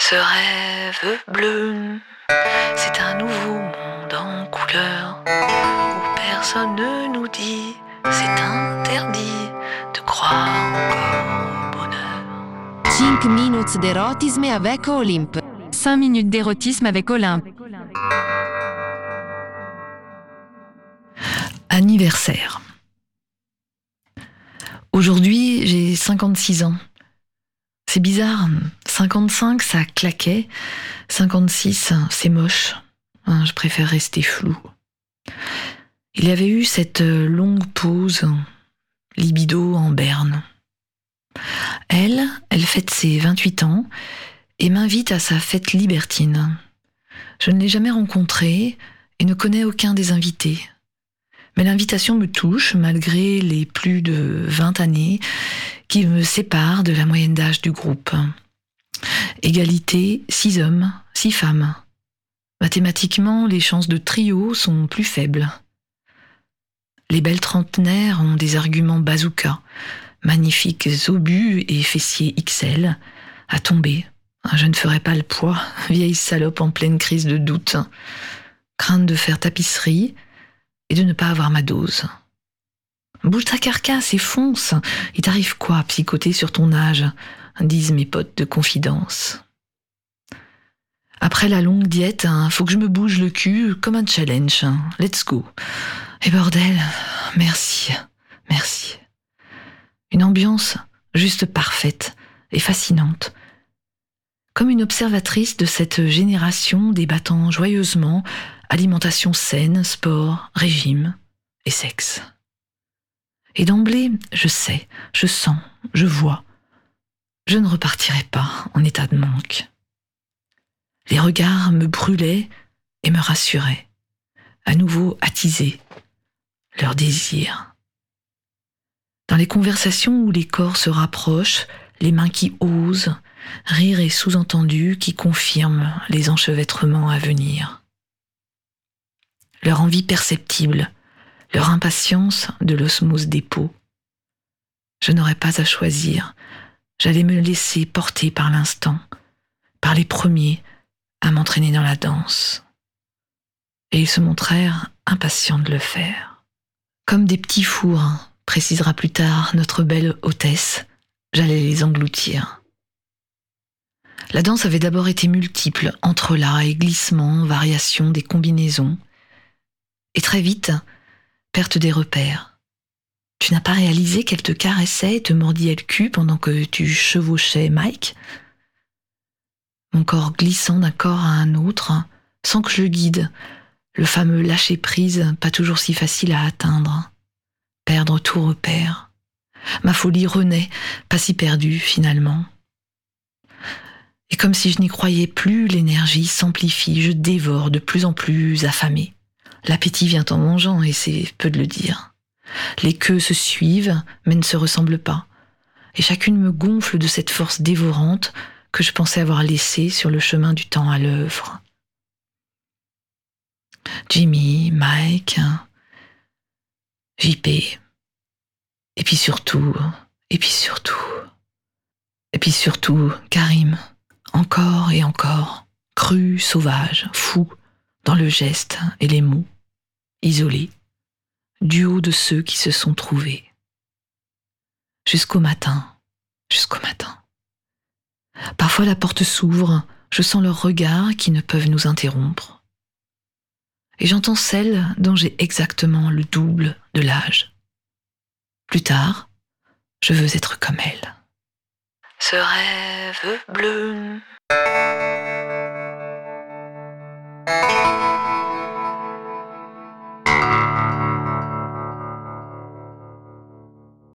Ce rêve bleu, c'est un nouveau monde en couleur où personne ne nous dit c'est interdit de croire encore au bonheur. 5 minutes d'érotisme avec Olympe. 5 minutes d'érotisme avec Olympe. Anniversaire. Aujourd'hui, j'ai 56 ans. C'est bizarre, 55 ça claquait, 56 c'est moche. Je préfère rester flou. Il y avait eu cette longue pause, libido en berne. Elle fête ses 28 ans et m'invite à sa fête libertine. Je ne l'ai jamais rencontrée et ne connais aucun des invités. Mais l'invitation me touche malgré les plus de 20 années qui me séparent de la moyenne d'âge du groupe. Égalité, 6 hommes, 6 femmes. Mathématiquement, les chances de trio sont plus faibles. Les belles trentenaires ont des arguments bazooka, magnifiques obus et fessiers XL, à tomber. Je ne ferai pas le poids, vieille salope en pleine crise de doute. Crainte de faire tapisserie et de ne pas avoir ma dose. Bouge ta carcasse et fonce. Il t'arrive quoi, psychoter sur ton âge, disent mes potes de confidence. Après la longue diète, faut que je me bouge le cul comme un challenge. Let's go. Et bordel, merci. Une ambiance juste parfaite et fascinante. Comme une observatrice de cette génération débattant joyeusement alimentation saine, sport, régime et sexe. Et d'emblée, je sais, je sens, je vois. Je ne repartirai pas en état de manque. Les regards me brûlaient et me rassuraient, à nouveau attisés, leur désir. Dans les conversations où les corps se rapprochent, les mains qui osent, rire et sous-entendu qui confirment les enchevêtrements à venir. Leur envie perceptible, leur impatience de l'osmose des peaux. Je n'aurais pas à choisir, j'allais me laisser porter par l'instant, par les premiers à m'entraîner dans la danse. Et ils se montrèrent impatients de le faire. Comme des petits fours, précisera plus tard notre belle hôtesse, j'allais les engloutir. La danse avait d'abord été multiple, entrelacs et glissements, variations des combinaisons. Et très vite, perte des repères. Tu n'as pas réalisé qu'elle te caressait et te mordillait le cul pendant que tu chevauchais Mike ? Mon corps glissant d'un corps à un autre, sans que je le guide, le fameux lâcher-prise pas toujours si facile à atteindre. Perdre tout repère. Ma folie renaît, pas si perdue finalement. Et comme si je n'y croyais plus, l'énergie s'amplifie, je dévore de plus en plus affamée. L'appétit vient en mangeant, et c'est peu de le dire. Les queues se suivent, mais ne se ressemblent pas. Et chacune me gonfle de cette force dévorante que je pensais avoir laissée sur le chemin du temps à l'œuvre. Jimmy, Mike, JP, et puis surtout, Karim, encore et encore, cru, sauvage, fou, dans le geste et les mots, isolé, du haut de ceux qui se sont trouvés. Jusqu'au matin. Parfois la porte s'ouvre, je sens leurs regards qui ne peuvent nous interrompre. Et j'entends celle dont j'ai exactement le double de l'âge. Plus tard, je veux être comme elle. Ce rêve bleu.